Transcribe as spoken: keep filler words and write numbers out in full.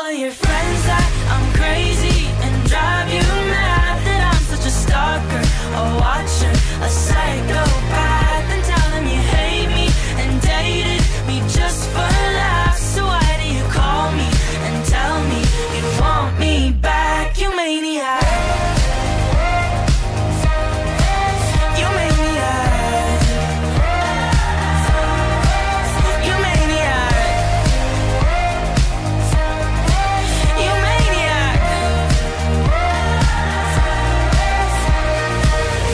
all of your friends that I'm crazy and drive you mad, that I'm such a stalker, a watcher.